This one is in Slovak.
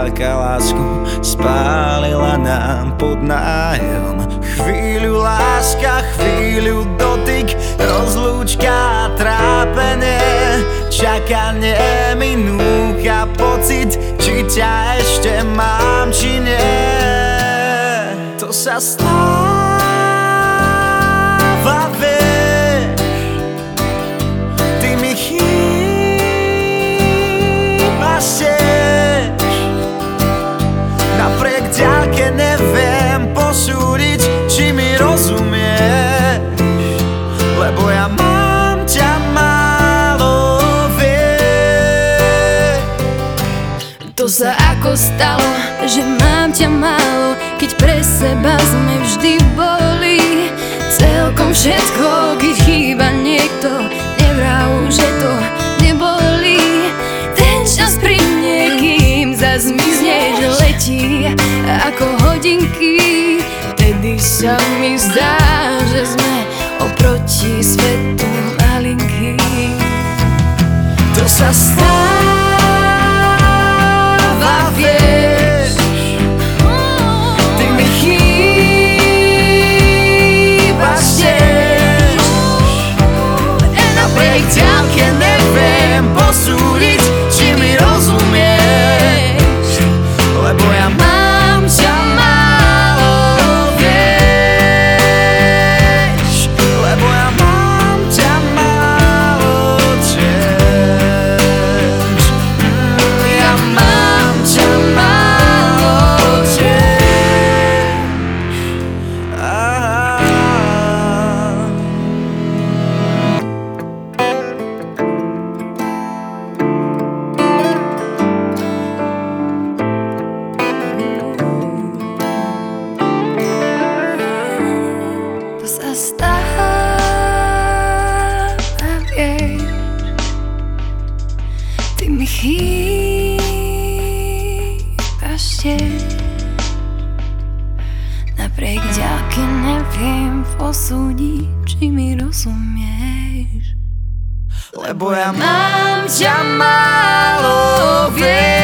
aká lásku spálila nám pod nájom. Chvíľu láska, chvíľu dotyk, rozlúčka, trápenie, čakanie, minúcha, pocit, či ťa ešte mám, či nie. To sa stáva, vieš, ty mi chýbaš tiež. Napriek ďalke neviem posúdiť, či mi rozumieš, lebo ja mám ťa málo, vieš. To sa ako stalo, že mám ťa málo, keď pre seba sme vždy boli. Celkom všetko, keď chýba niekto, nevrav, že to nebolí. Ten čas pri niekým zas zmizne, že letí ako hodinky. Vtedy sa mi zdá, že sme oproti svetu malinký. To sa stáva, vieš, ty mi chýbaš tiež. Napriek ďalke neviem posúdiť, či mi rozumieš, lebo ja mám ťa málo, vieš, lebo ja mám ťa málo tiež. Ja mám ťa málo tiež. To sa stáva, vieš, ty mi chýbaš tiež. Napriek ďalke neviem posúdiť, či mi rozumieš, Lebo ja mám ťa málo, vieš.